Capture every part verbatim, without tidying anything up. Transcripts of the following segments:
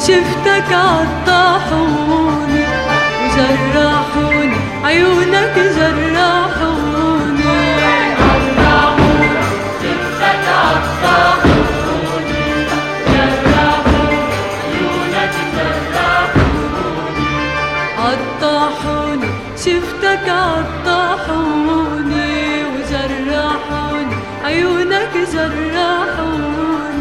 شفتك عالطاحوني وجرحوني، عيونك جرحوني. عالطاحوني شفتك عالطاحوني جرحوني، عيونك جرحوني. عالطاحوني شفتك عالطاحوني وجرحوني، عيونك جرحوني.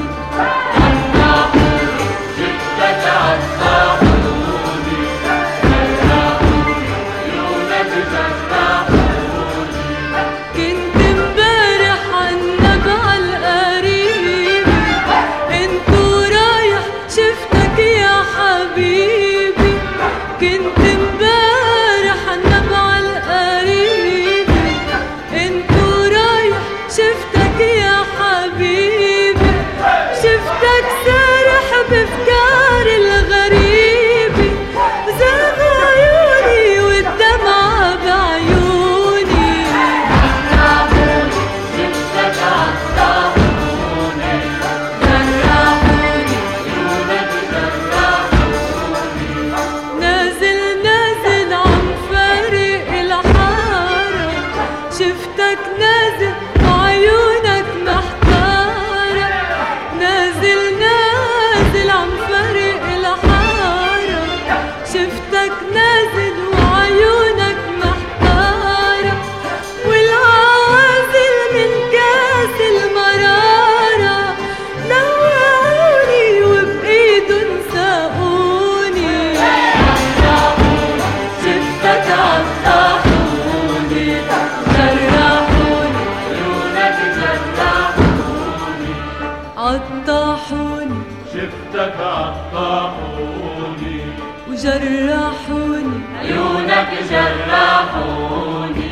شفتك نازل وعيونك محتارة، نازل نازل عم فارق الحارة. شفتك نازل وعيونك محتارة، والعازل من كاس المرارة نوعوني وبإيدن ساقوني. شفتك عالطاحوني عالطاحوني، شفتك عالطاحوني وجرحوني، عيونك جرحوني.